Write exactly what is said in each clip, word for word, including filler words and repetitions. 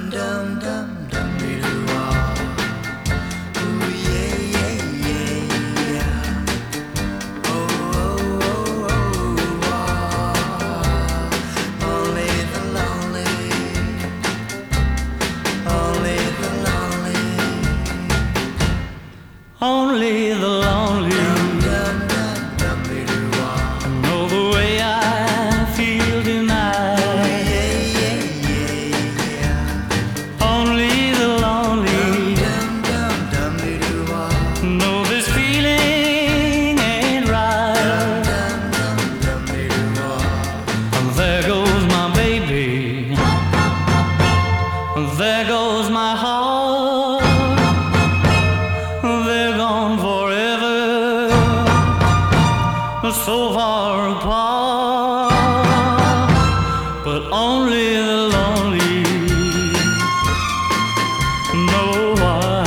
dum dum dum dee doo wah. Ooh yeah yeah yeah yeah. Oh oh oh oh wah. Only the lonely, only the lonely, Only the lonely dum dum dum dum dee doo wah. know the way I feel tonight. Yeah yeah yeah yeah. Only the lonely Dum dum dum dee doo wah. know this feeling ain't right. Dum dum dum dee doo wah. There goes my baby, there goes my heart, they're gone forever, so far apart. But only the lonely know why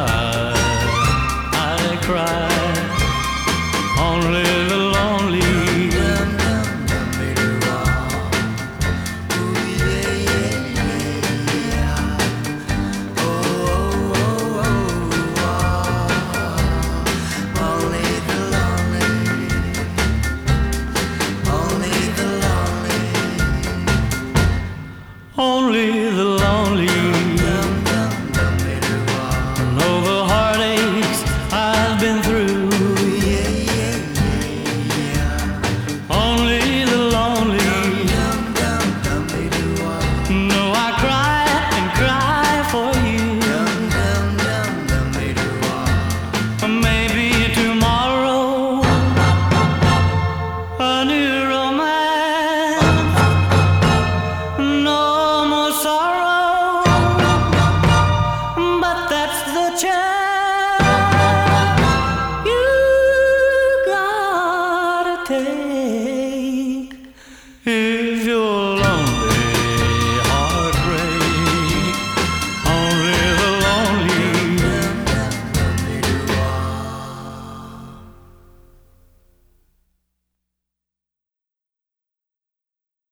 I cry. Only the lonely Dum dum dum dee doo wah. Ooh yeah yeah yeah yeah. Oh oh oh oh wah. Only the lonely, only the lonely, only the lonely